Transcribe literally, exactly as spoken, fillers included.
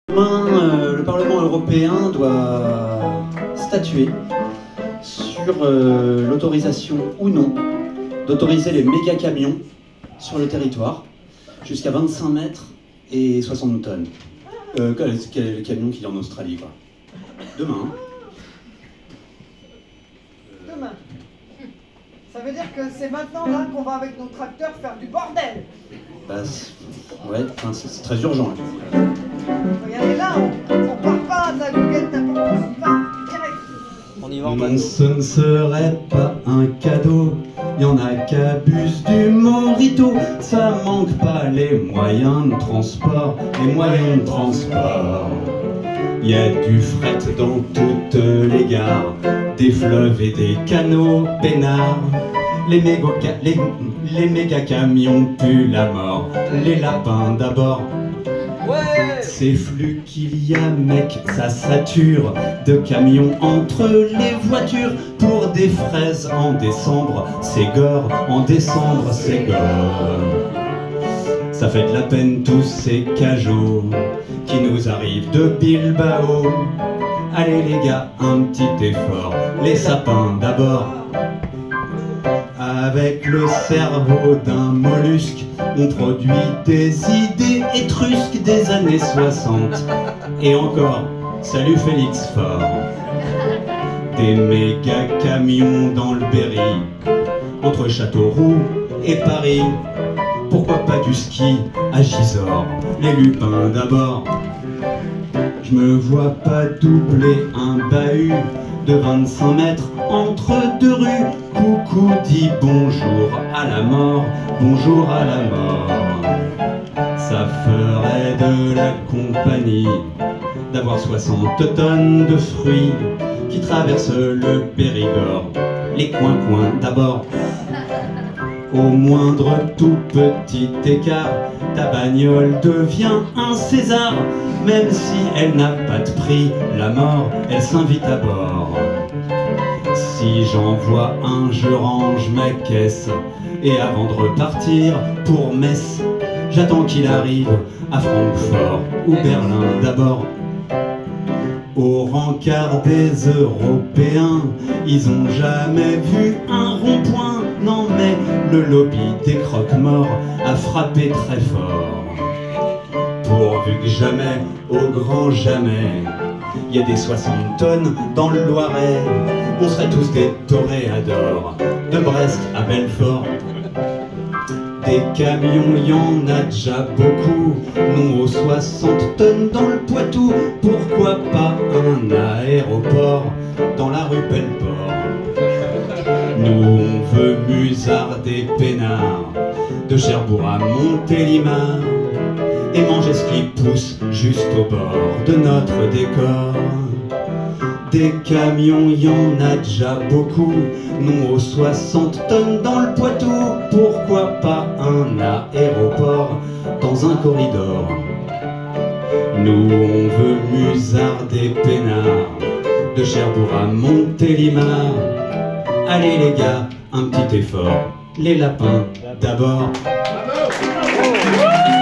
Demain, euh, le Parlement européen doit statuer sur euh, l'autorisation ou non d'autoriser les méga camions sur le territoire jusqu'à vingt-cinq mètres et soixante tonnes. Euh, les camions qu'il y a en Australie, quoi. Demain. Demain. Ça veut dire que c'est maintenant là qu'on va avec nos tracteurs faire du bordel. Bah, ouais, enfin, c'est très urgent. Là. Regardez là, on, on part pas de la goguette n'importe où, on va direct. On y va en Non, bateau. ce ne serait pas un cadeau. Y en a qui abusent du morito. Ça manque pas les moyens de transport, les moyens de transport. Y a du fret dans toutes les gares, des fleuves et des canaux peinards. Les méga, les, les méga camions puent la mort, les lapins d'abord. Ouais. Ces flux qu'il y a, mec, ça sature de camions entre les voitures. Pour des fraises en décembre, c'est gore, en décembre, c'est gore. Ça fait de la peine tous ces cajots qui nous arrivent de Bilbao. Allez les gars, un petit effort, les sapins d'abord. Avec le cerveau d'un mollusque, on produit des idées étrusques des années soixante. Et encore, salut Félix Faure. Des méga camions dans le Berry, entre Châteauroux et Paris. Pourquoi pas du ski à Gisors, les lupins d'abord. Je me vois pas doubler un bahut de vingt-cinq mètres entre deux rues. Coucou dit bonjour à la mort, bonjour à la mort. Ça ferait de la compagnie d'avoir soixante tonnes de fruits qui traversent le Périgord, les coins-coins d'abord. Au moindre tout petit écart, ta bagnole devient un César. Même si elle n'a pas de prix, la mort, elle s'invite à bord. Si j'envoie un, je range ma caisse. Et avant de repartir pour Metz, j'attends qu'il arrive à Francfort ou Berlin d'abord. Au rencard des Européens, ils ont jamais vu un rond-point. Non mais le lobby des croque-morts a frappé très fort. Pourvu que jamais, au grand jamais, y a des soixante tonnes dans le Loiret. On serait tous des toréadors, de Brest à Belfort. Des camions, y en a déjà beaucoup. Non aux soixante tonnes dans le Poitou. Pourquoi pas un aéroport dans la rue Belleport? Nous on veut musarder peinard, de Cherbourg à Montélimar, et manger ce qui pousse juste au bord de notre décor. Des camions, y en a déjà beaucoup. Non aux soixante tonnes dans le Poitou. Pourquoi pas un aéroport dans un corridor? Nous on veut musarder peinard, de Cherbourg à Montélimar. Allez les gars, un petit effort, les lapins d'abord. Bravo.